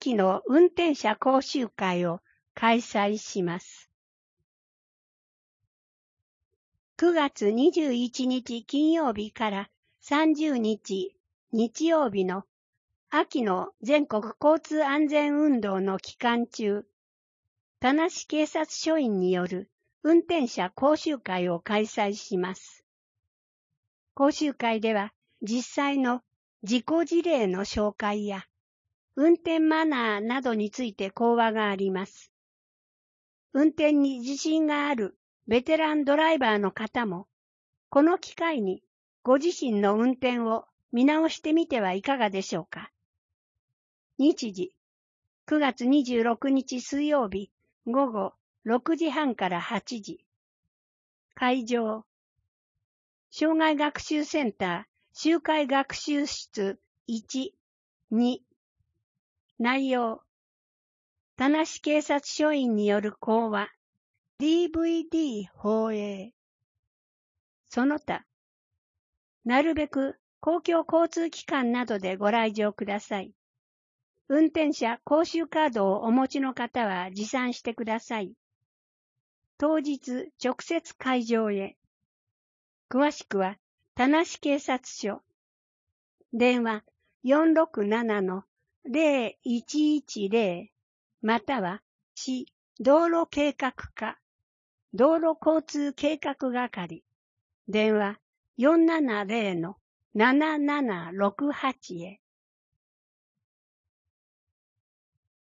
秋の運転者講習会を開催します。9月21日金曜日から30日日曜日の秋の全国交通安全運動の期間中、田無警察署員による運転者講習会を開催します。講習会では実際の事故事例の紹介や運転マナーなどについて講話があります。運転に自信があるベテランドライバーの方も、この機会にご自身の運転を見直してみてはいかがでしょうか。日時、9月26日水曜日午後6時半から8時。会場、障害学習センター集会学習室1、2。内容、田無警察署員による講話、DVD 放映。その他、なるべく公共交通機関などでご来場ください。運転者講習カードをお持ちの方は持参してください。当日直接会場へ。詳しくは田無警察署。電話467-0110または市道路計画課道路交通計画係電話470-7768へ。